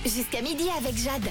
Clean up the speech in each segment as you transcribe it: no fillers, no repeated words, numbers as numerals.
Jusqu'à midi avec Jade.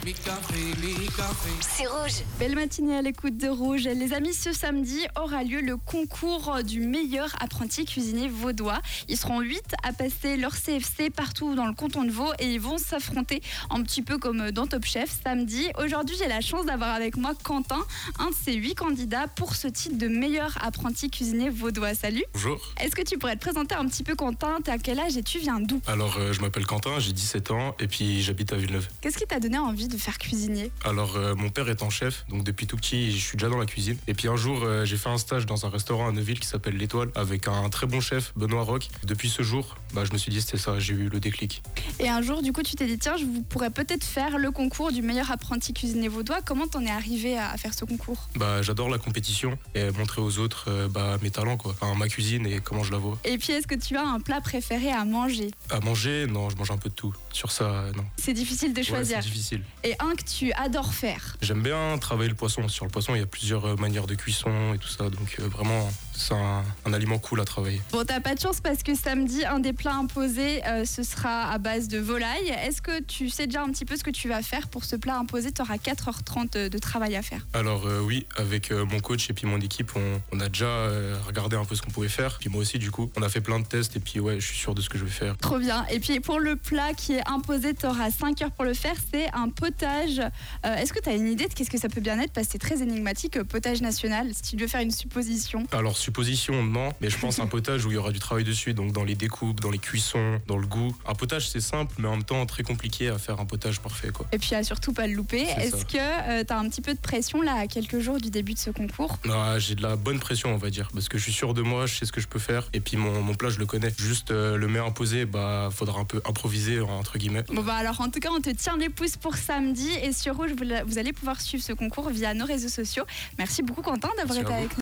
C'est Rouge. Belle matinée à l'écoute de Rouge. Les amis, ce samedi aura lieu le concours du meilleur apprenti cuisinier vaudois. Ils seront 8 à passer leur CFC partout dans le canton de Vaud et ils vont s'affronter un petit peu comme dans Top Chef samedi. Aujourd'hui, j'ai la chance d'avoir avec moi Quentin, un de ces 8 candidats pour ce titre de meilleur apprenti cuisinier vaudois. Salut. Bonjour. Est-ce que tu pourrais te présenter un petit peu, Quentin? T'as quel âge et tu viens d'où? Alors, je m'appelle Quentin, j'ai 17 ans et puis j'habite à Villeneuve. Qu'est-ce qui t'a donné envie de faire cuisinier? Alors, mon père étant chef, donc depuis tout petit, je suis déjà dans la cuisine. Et puis un jour, j'ai fait un stage dans un restaurant à Neuville qui s'appelle L'Étoile avec un très bon chef, Benoît Roch. Depuis ce jour, je me suis dit c'était ça, j'ai eu le déclic. Et un jour, du coup, tu t'es dit, tiens, je pourrais peut-être faire le concours du meilleur apprenti cuisinier vaudois. Comment t'en es arrivé à faire ce concours? J'adore la compétition et montrer aux autres mes talents, quoi. Enfin, ma cuisine et comment je la vois. Et puis, est-ce que tu as un plat préféré à manger? À manger, non, je mange un peu de tout. Sur ça, non. C'est difficile de choisir. Ouais, c'est difficile. Et un que tu adores faire? J'aime bien travailler le poisson. Sur le poisson, il y a plusieurs manières de cuisson et tout ça. Donc vraiment, c'est un aliment cool à travailler. Bon, t'as pas de chance parce que samedi, un des plats imposés, ce sera à base de volaille. Est-ce que tu sais déjà un petit peu ce que tu vas faire pour ce plat imposé? Tu auras 4h30 de travail à faire. Alors oui, avec mon coach et puis mon équipe, on a déjà regardé un peu ce qu'on pouvait faire. Puis moi aussi, du coup, on a fait plein de tests et puis ouais, je suis sûr de ce que je vais faire. Trop bien. Et puis pour le plat qui est imposé, tu auras 5 heures pour le faire. C'est un potage. Est-ce que tu as une idée de qu'est-ce que ça peut bien être? Parce que c'est très énigmatique, potage national, si tu veux faire une supposition. Alors supposition, non, mais je pense un potage où il y aura du travail dessus, donc dans les découpes, dans les cuissons, dans le goût. Un potage, c'est simple, mais en même temps très compliqué à faire un potage parfait, quoi. Et puis à surtout pas le louper. Est-ce que tu as un petit peu de pression là à quelques jours du début de ce concours? Non, j'ai de la bonne pression, on va dire, parce que je suis sûr de moi, je sais ce que je peux faire, et puis mon plat, je le connais. Juste le mets imposé, faudra un peu improviser, entre guillemets. Bon alors en tout cas, on te tient les pouces pour samedi et sur Rouge, vous allez pouvoir suivre ce concours via nos réseaux sociaux. Merci beaucoup Quentin d'avoir été avec nous.